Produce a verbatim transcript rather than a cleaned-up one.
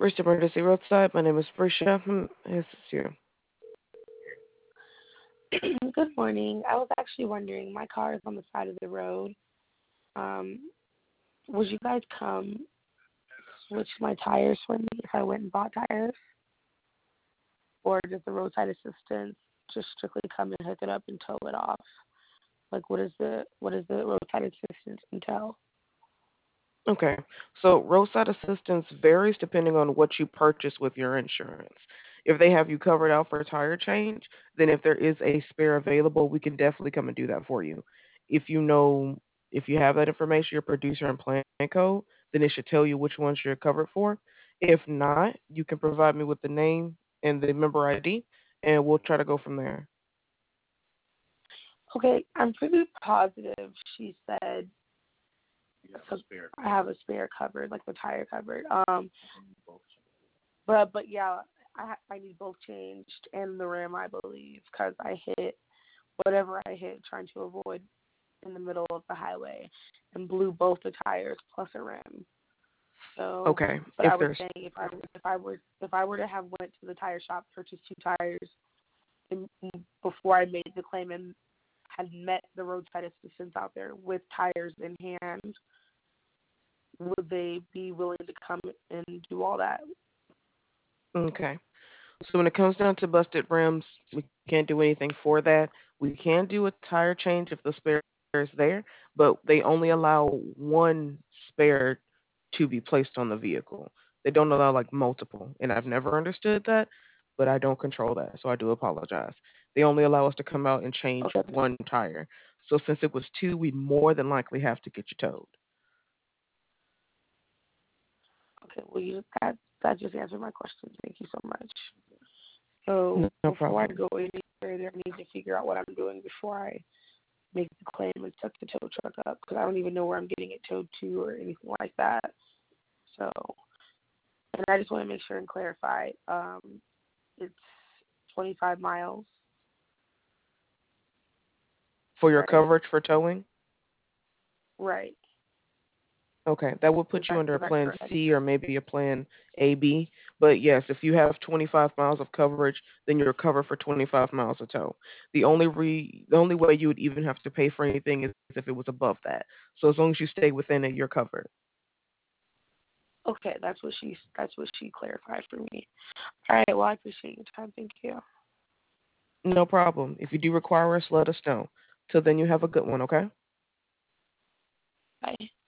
First Emergency Roadside. My name is Prisha. Hmm, This is you. Good morning. I was actually wondering, my car is on the side of the road. Um, would you guys come switch my tires for me if I went and bought tires? Or does the roadside assistance just strictly come and hook it up and tow it off? Like, what is the what is the roadside assistance entail? Okay. So roadside assistance varies depending on what you purchase with your insurance. If they have you covered out for a tire change, then if there is a spare available, we can definitely come and do that for you. If you know, if you have that information, your producer and plan code, then it should tell you which ones you're covered for. If not, you can provide me with the name and the member I D, and we'll try to go from there. Okay, I'm pretty positive she said so I have a spare covered, like the tire covered. Um, but but yeah, I ha- I need both changed and the rim, I believe, because I hit whatever I hit trying to avoid in the middle of the highway and blew both the tires plus a rim. So, Okay. but If I was there's saying if I if I were if I were to have went to the tire shop, purchased two tires, and before I made the claim and had met the roadside assistance out there with tires in hand, would they be willing to come and do all that? okay. So when it comes down to busted rims, we can't do anything for that. We can do a tire change if the spare is there, but they only allow one spare to be placed on the vehicle. They don't allow like multiple, and I've never understood that, but I don't control that, so I do apologize. They only allow us to come out and change Okay, one tire. So since it was two, we more than likely have to get you towed. okay. Well, you that that just answered my question. Thank you so much. So No, no before I problem. go any further, I need to figure out what I'm doing before I make the claim and tuck the tow truck up because I don't even know where I'm getting it towed to or anything like that. So, and I just want to make sure and clarify. Um, it's twenty-five miles, For your right? coverage for towing, Right. okay, that would Is put you that under a is that plan correct? C or maybe a plan A B. But yes, if you have twenty-five miles of coverage, then you're covered for twenty-five miles of tow. The only re the only way you would even have to pay for anything is if it was above that. So as long as you stay within it, you're covered. Okay, that's what she that's what she clarified for me. All right. Well, I appreciate your time. Thank you. No problem. If you do require us, let us know. Till then, you have a good one, okay? Bye.